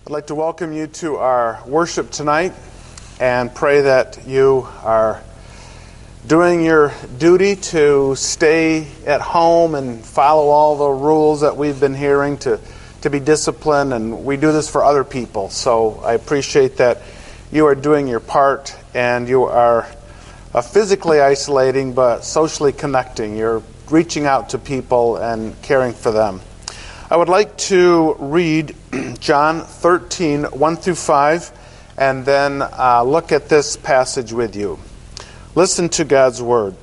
I'd like to welcome you to our worship tonight and pray that you are doing your duty to stay at home and follow all the rules that we've been hearing to be disciplined, and we do this for other people. So I appreciate that you are doing your part and you are physically isolating but socially connecting. You're reaching out to people and caring for them. I would like to read John 13, 1 through 5, and then look at this passage with you. Listen to God's word.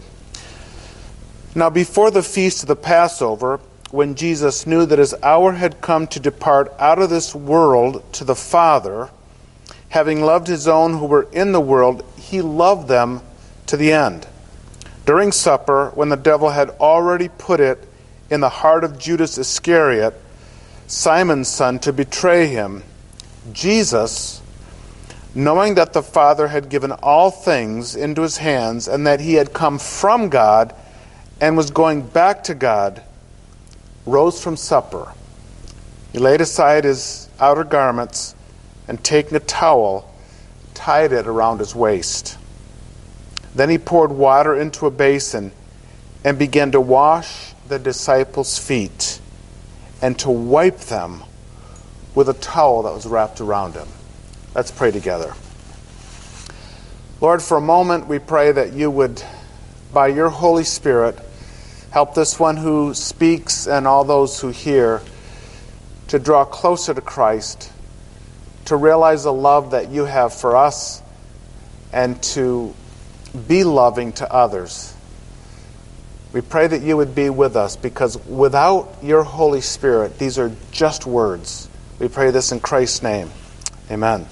Now before the feast of the Passover, when Jesus knew that his hour had come to depart out of this world to the Father, having loved his own who were in the world, he loved them to the end. During supper, when the devil had already put it in the heart of Judas Iscariot, Simon's son, to betray him, Jesus, knowing that the Father had given all things into his hands, and that he had come from God and was going back to God, rose from supper. He laid aside his outer garments, and taking a towel, tied it around his waist. Then he poured water into a basin and began to wash the disciples' feet and to wipe them with a towel that was wrapped around him. Let's pray together. Lord, for a moment we pray that you would, by your Holy Spirit, help this one who speaks and all those who hear to draw closer to Christ, to realize the love that you have for us, and to be loving to others. We pray that you would be with us, because without your Holy Spirit, these are just words. We pray this in Christ's name. Amen.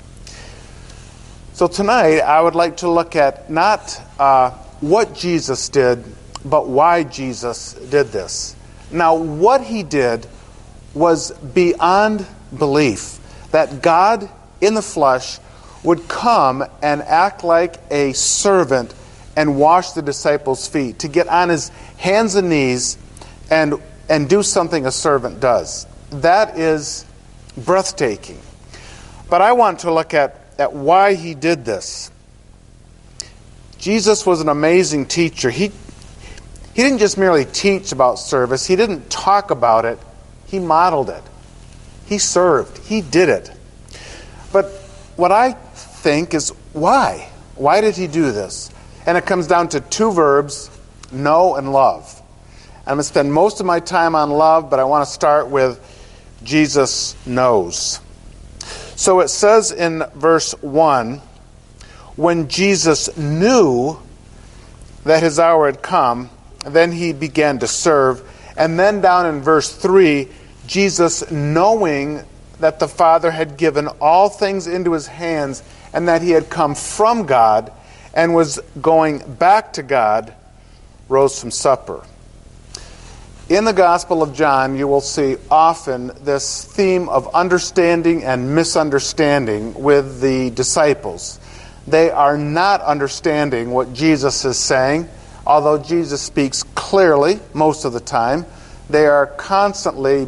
So tonight, I would like to look at not what Jesus did, but why Jesus did this. Now, what he did was beyond belief, that God in the flesh would come and act like a servant and wash the disciples' feet, to get on his hands and knees and do something a servant does. That is breathtaking. But I want to look at why he did this. Jesus was an amazing teacher. He didn't just merely teach about service. He didn't talk about it. He modeled it. He served. He did it. But what I think is, why? Why did he do this? And it comes down to two verbs, know and love. I'm going to spend most of my time on love, but I want to start with Jesus knows. So it says in verse 1, when Jesus knew that his hour had come, then he began to serve. And then down in verse 3, Jesus, knowing that the Father had given all things into his hands and that he had come from God and was going back to God, rose from supper. In the Gospel of John, you will see often this theme of understanding and misunderstanding with the disciples. They are not understanding what Jesus is saying, although Jesus speaks clearly most of the time. They are constantly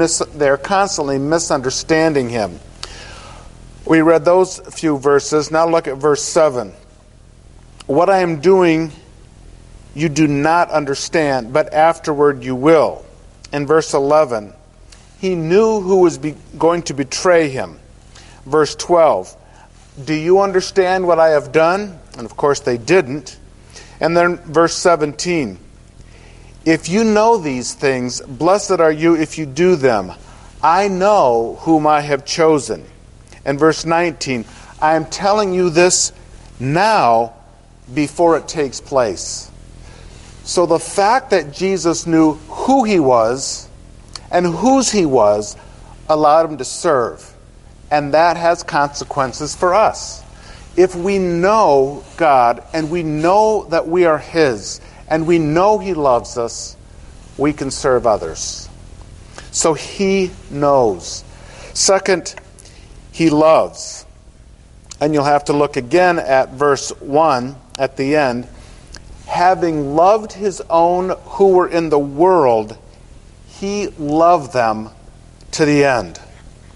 misunderstanding him. We read those few verses. Now look at verse 7. What I am doing you do not understand, but afterward you will. In verse 11, he knew who was going to betray him. Verse 12, do you understand what I have done? And of course they didn't. And then verse 17, if you know these things, blessed are you if you do them. I know whom I have chosen. And verse 19, I am telling you this now before it takes place. So the fact that Jesus knew who he was and whose he was allowed him to serve. And that has consequences for us. If we know God and we know that we are his and we know he loves us, we can serve others. So he knows. Second, he loves. And you'll have to look again at verse 1 at the end. Having loved his own who were in the world, he loved them to the end.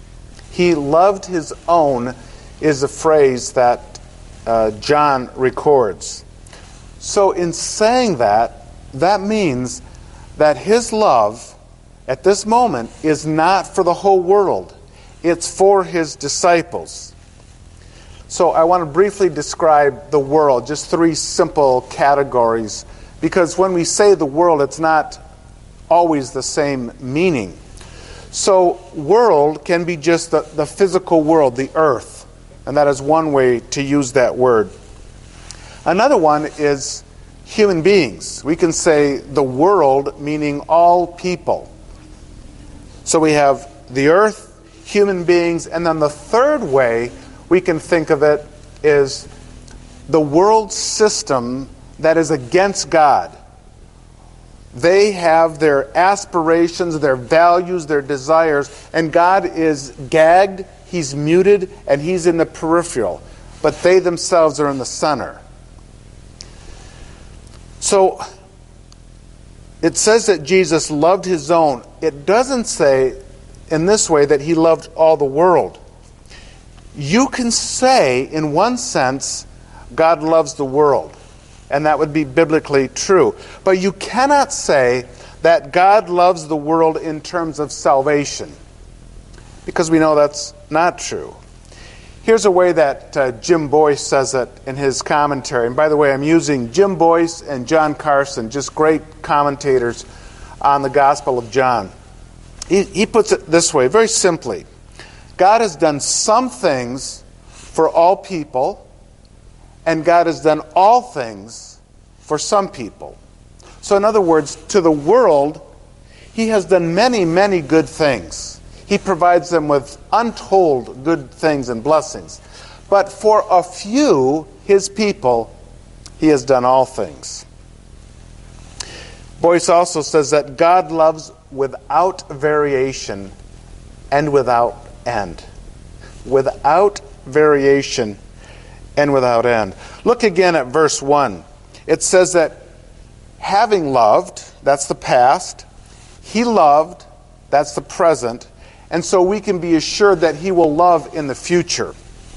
He loved his own is a phrase that John records. So in saying that, that means that his love at this moment is not for the whole world. It's for his disciples. So I want to briefly describe the world, just 3 simple categories, because when we say the world, it's not always the same meaning. So world can be just the physical world, the earth, and that is one way to use that word. Another one is human beings. We can say the world, meaning all people. So we have the earth, human beings, and then the third way we can think of it is the world system that is against God. They have their aspirations, their values, their desires, and God is gagged, he's muted, and he's in the peripheral. But they themselves are in the center. So it says that Jesus loved his own. It doesn't say in this way that he loved all the world. You can say, in one sense, God loves the world, and that would be biblically true. But you cannot say that God loves the world in terms of salvation, because we know that's not true. Here's a way that Jim Boyce says it in his commentary. And by the way, I'm using Jim Boyce and John Carson, just great commentators on the Gospel of John. He puts it this way, very simply. God has done some things for all people, and God has done all things for some people. So in other words, to the world, he has done many, many good things. He provides them with untold good things and blessings. But for a few, his people, he has done all things. Boyce also says that God loves without variation and without end. Without variation and without end. Look again at verse 1. It says that having loved, that's the past, he loved, that's the present, and so we can be assured that he will love in the future.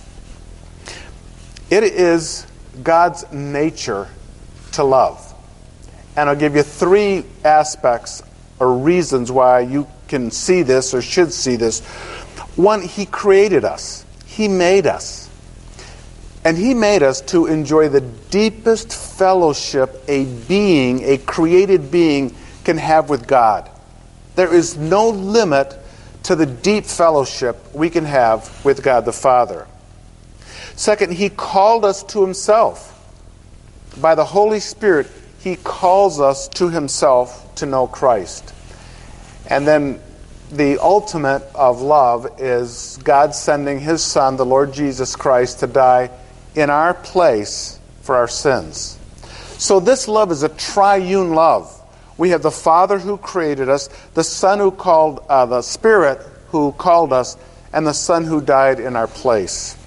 It is God's nature to love. And I'll give you 3 aspects or reasons why you can see this or should see this. One, he created us. He made us. And he made us to enjoy the deepest fellowship a created being, can have with God. There is no limit to the deep fellowship we can have with God the Father. Second, he called us to himself. By the Holy Spirit, he calls us to himself to know Christ. And then the ultimate of love is God sending his Son, the Lord Jesus Christ, to die in our place for our sins. So this love is a triune love. We have the Father who created us, the Son who called, the Spirit who called us, and the Son who died in our place.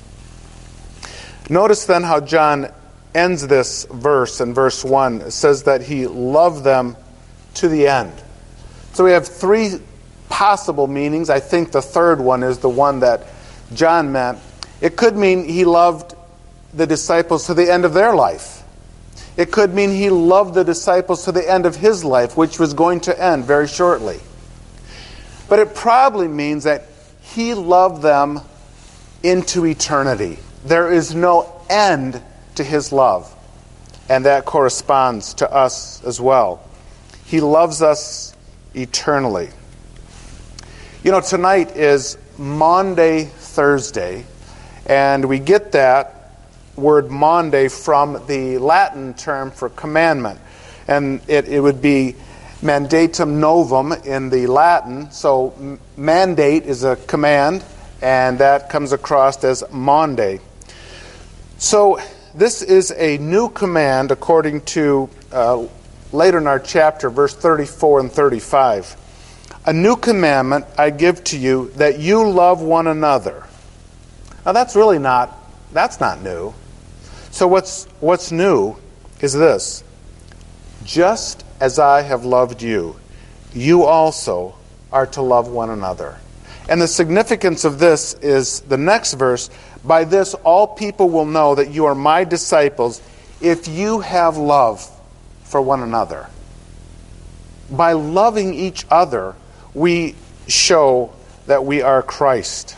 Notice then how John ends this verse in verse 1. It says that he loved them to the end. So we have 3 possible meanings. I think the third one is the one that John meant. It could mean he loved the disciples to the end of their life. It could mean he loved the disciples to the end of his life, which was going to end very shortly. But it probably means that he loved them into eternity. There is no end to his love. And that corresponds to us as well. He loves us eternally. You know, tonight is Maundy Thursday, and we get that word Maundy from the Latin term for commandment. And it would be mandatum novum in the Latin. So mandate is a command, and that comes across as Maundy. So this is a new command according to later in our chapter, verse 34 and 35. A new commandment I give to you, that you love one another. Now that's not new. So what's new is this. Just as I have loved you, you also are to love one another. And the significance of this is the next verse. By this all people will know that you are my disciples if you have love for one another. By loving each other, we show that we are Christ.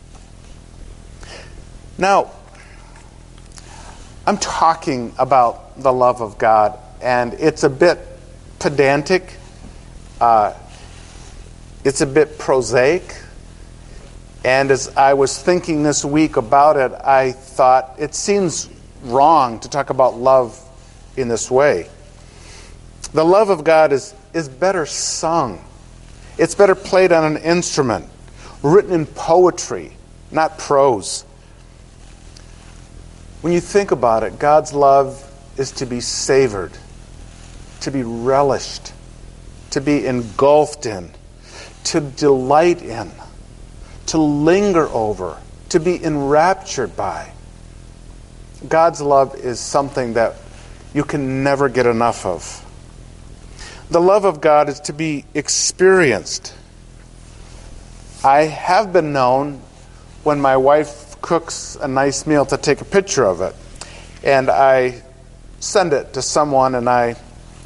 Now, I'm talking about the love of God, and it's a bit pedantic. It's a bit prosaic. And as I was thinking this week about it, I thought it seems wrong to talk about love in this way. The love of God is better sung. It's better played on an instrument, written in poetry, not prose. When you think about it, God's love is to be savored, to be relished, to be engulfed in, to delight in, to linger over, to be enraptured by. God's love is something that you can never get enough of. The love of God is to be experienced. I have been known, when my wife cooks a nice meal, to take a picture of it. And I send it to someone, and I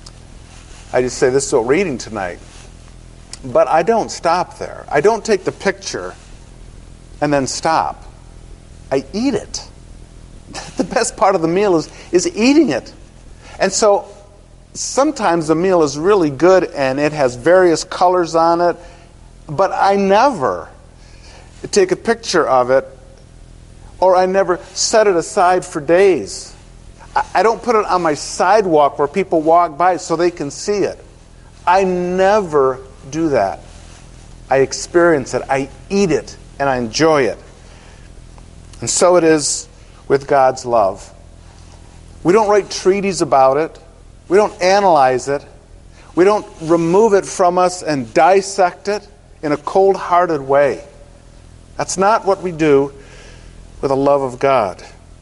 just say, this is what we're eating tonight. But I don't stop there. I don't take the picture and then stop. I eat it. The best part of the meal is eating it. And so sometimes the meal is really good and it has various colors on it, but I never take a picture of it, or I never set it aside for days. I don't put it on my sidewalk where people walk by so they can see it. I never do that. I experience it. I eat it. And I enjoy it. And so it is with God's love. We don't write treaties about it. We don't analyze it. We don't remove it from us and dissect it in a cold-hearted way. That's not what we do with the love of God.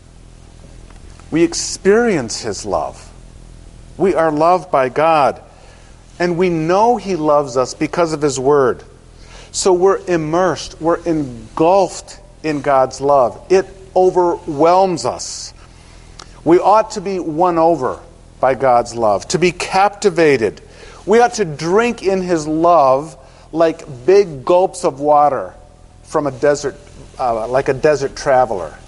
We experience His love. We are loved by God. And we know He loves us because of His Word. So we're immersed, we're engulfed in God's love. It overwhelms us. We ought to be won over by God's love, to be captivated. We ought to drink in His love like big gulps of water from a desert, like a desert traveler.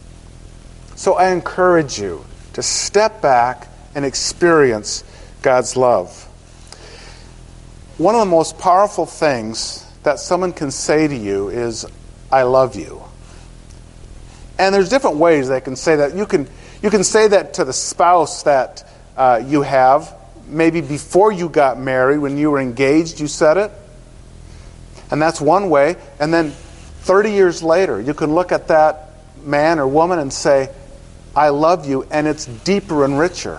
So I encourage you to step back and experience God's love. One of the most powerful things that someone can say to you is, I love you. And there's different ways they can say that. You can say that to the spouse that you have. Maybe before you got married, when you were engaged, you said it. And that's one way. And then 30 years later, you can look at that man or woman and say, I love you, and it's deeper and richer.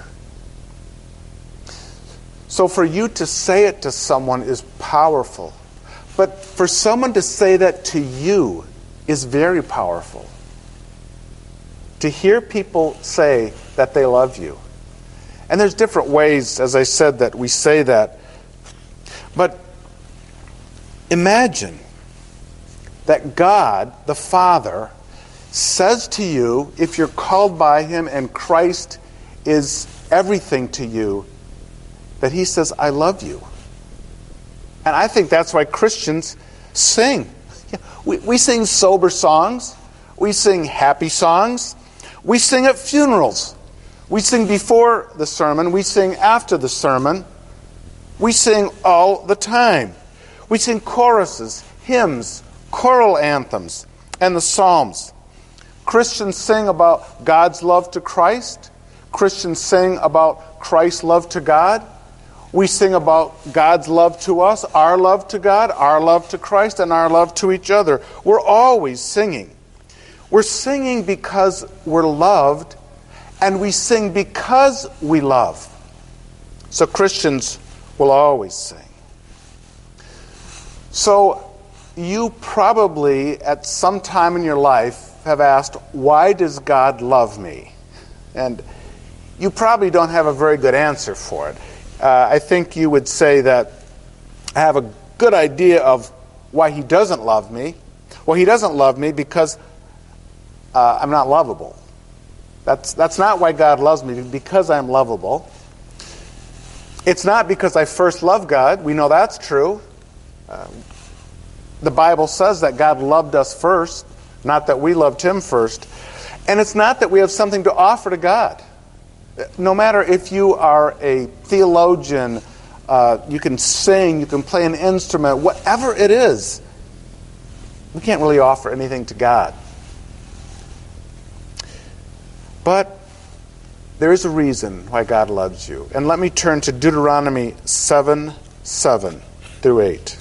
So for you to say it to someone is powerful. But for someone to say that to you is very powerful. To hear people say that they love you. And there's different ways, as I said, that we say that. But imagine that God, the Father, says to you, if you're called by Him and Christ is everything to you, that He says, I love you. And I think that's why Christians sing. We sing sober songs. We sing happy songs. We sing at funerals. We sing before the sermon. We sing after the sermon. We sing all the time. We sing choruses, hymns, choral anthems, and the Psalms. Christians sing about God's love to Christ. Christians sing about Christ's love to God. We sing about God's love to us, our love to God, our love to Christ, and our love to each other. We're always singing. We're singing because we're loved, and we sing because we love. So Christians will always sing. So you probably, at some time in your life, have asked, why does God love me? And you probably don't have a very good answer for it. I think you would say that I have a good idea of why he doesn't love me. Well, he doesn't love me because I'm not lovable. That's not why God loves me, because I'm lovable. It's not because I first loved God. We know that's true. The Bible says that God loved us first, not that we loved him first. And it's not that we have something to offer to God. No matter if you are a theologian, you can sing, you can play an instrument, whatever it is, we can't really offer anything to God. But there is a reason why God loves you. And let me turn to Deuteronomy 7:7-8.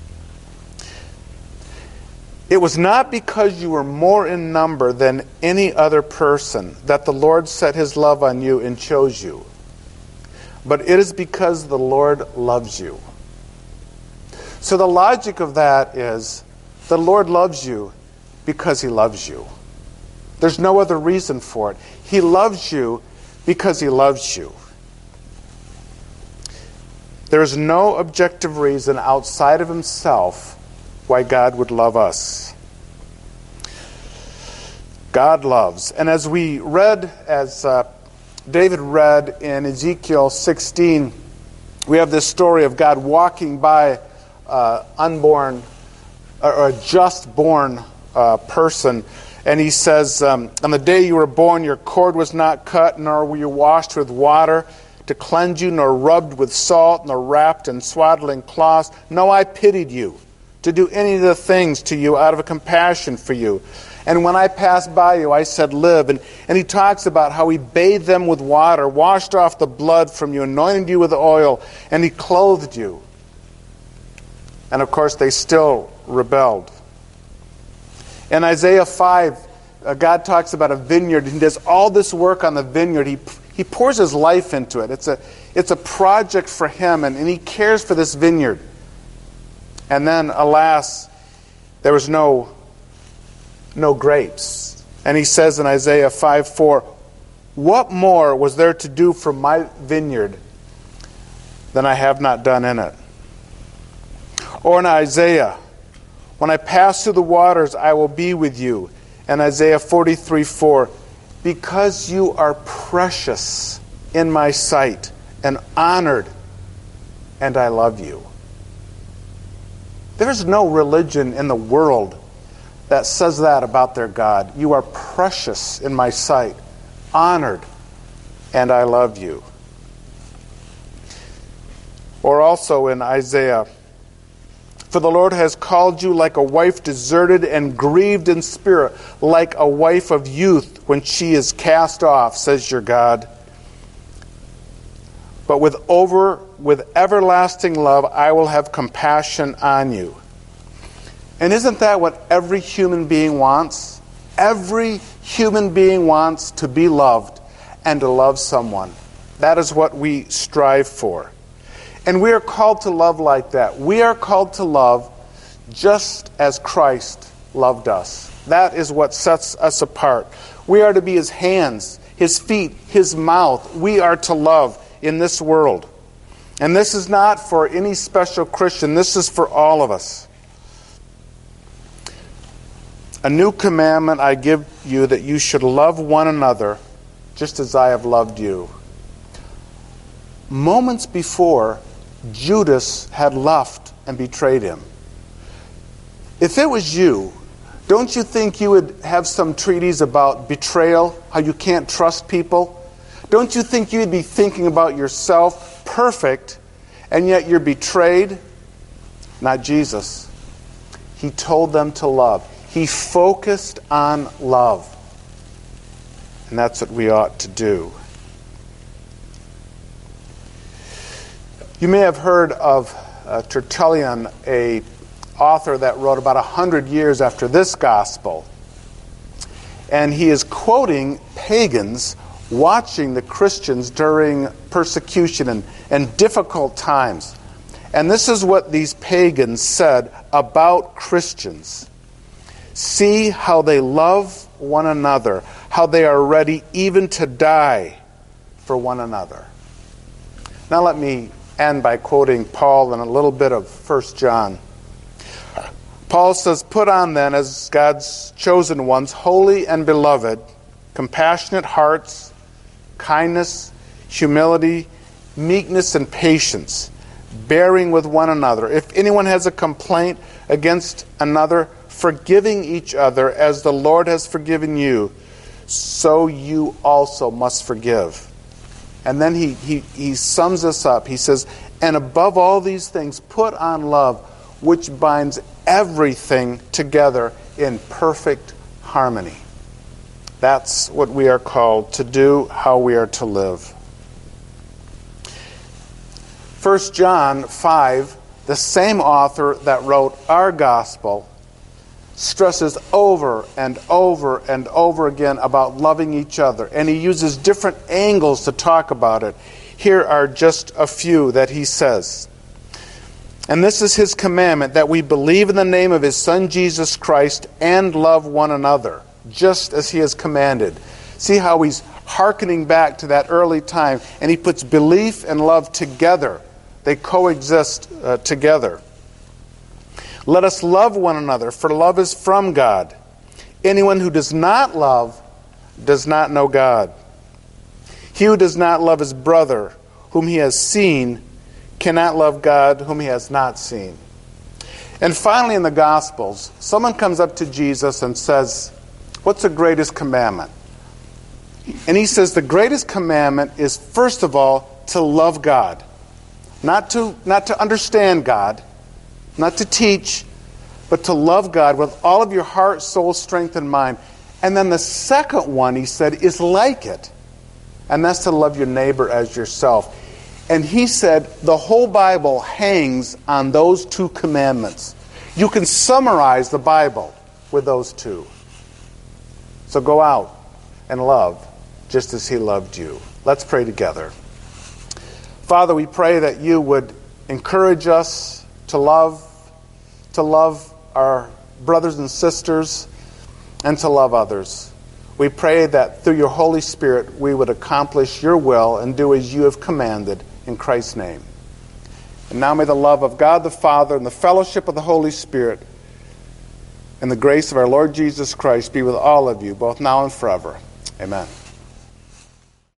It was not because you were more in number than any other person that the Lord set his love on you and chose you, but it is because the Lord loves you. So the logic of that is the Lord loves you because he loves you. There's no other reason for it. He loves you because he loves you. There is no objective reason outside of himself why God would love us. God loves. And as we read, as David read in Ezekiel 16, we have this story of God walking by unborn or a just born person. And he says, on the day you were born, your cord was not cut, nor were you washed with water to cleanse you, nor rubbed with salt, nor wrapped in swaddling cloths. No, I pitied you to do any of the things to you out of a compassion for you. And when I passed by you, I said, live. And he talks about how he bathed them with water, washed off the blood from you, anointed you with oil, and he clothed you. And of course, they still rebelled. In Isaiah 5, God talks about a vineyard. He does all this work on the vineyard. He pours his life into it. It's a project for him, and he cares for this vineyard. And then, alas, there was no grapes. And he says in Isaiah 5:4, what more was there to do for my vineyard than I have not done in it? Or in Isaiah, when I pass through the waters, I will be with you. And Isaiah 43:4, because you are precious in my sight and honored, and I love you. There's no religion in the world that says that about their God. You are precious in my sight, honored, and I love you. Or also in Isaiah, for the Lord has called you like a wife deserted and grieved in spirit, like a wife of youth when she is cast off, says your God. But with everlasting love, I will have compassion on you. And isn't that what every human being wants? Every human being wants to be loved and to love someone. That is what we strive for. And we are called to love like that. We are called to love just as Christ loved us. That is what sets us apart. We are to be his hands, his feet, his mouth. We are to love in this world. And this is not for any special Christian. This is for all of us. A new commandment I give you, that you should love one another just as I have loved you. Moments before, Judas had left and betrayed him. If it was you, don't you think you would have some treatise about betrayal, how you can't trust people? Don't you think you'd be thinking about yourself, perfect, and yet you're betrayed? Not Jesus. He told them to love. He focused on love. And that's what we ought to do. You may have heard of Tertullian, a author that wrote about 100 years after this gospel. And he is quoting pagans watching the Christians during persecution and difficult times. And this is what these pagans said about Christians. See how they love one another, how they are ready even to die for one another. Now let me end by quoting Paul in a little bit of 1 John. Paul says, put on then, as God's chosen ones, holy and beloved, compassionate hearts, kindness, humility, meekness, and patience, bearing with one another. If anyone has a complaint against another, forgiving each other as the Lord has forgiven you, so you also must forgive. And then he sums this up. He says, and above all these things, put on love, which binds everything together in perfect harmony. That's what we are called to do, how we are to live. 1 John 5, the same author that wrote our gospel, stresses over and over and over again about loving each other. And he uses different angles to talk about it. Here are just a few that he says. And this is his commandment, that we believe in the name of his Son Jesus Christ and love one another, just as he has commanded. See how he's hearkening back to that early time, and he puts belief and love together. They coexist together. Let us love one another, for love is from God. Anyone who does not love does not know God. He who does not love his brother, whom he has seen, cannot love God, whom he has not seen. And finally, in the Gospels, someone comes up to Jesus and says, what's the greatest commandment? And he says the greatest commandment is, first of all, to love God. Not to understand God, not to teach, but to love God with all of your heart, soul, strength, and mind. And then the second one, he said, is like it. And that's to love your neighbor as yourself. And he said the whole Bible hangs on those two commandments. You can summarize the Bible with those two. So go out and love just as he loved you. Let's pray together. Father, we pray that you would encourage us to love our brothers and sisters, and to love others. We pray that through your Holy Spirit we would accomplish your will and do as you have commanded, in Christ's name. And now may the love of God the Father and the fellowship of the Holy Spirit and the grace of our Lord Jesus Christ be with all of you, both now and forever. Amen.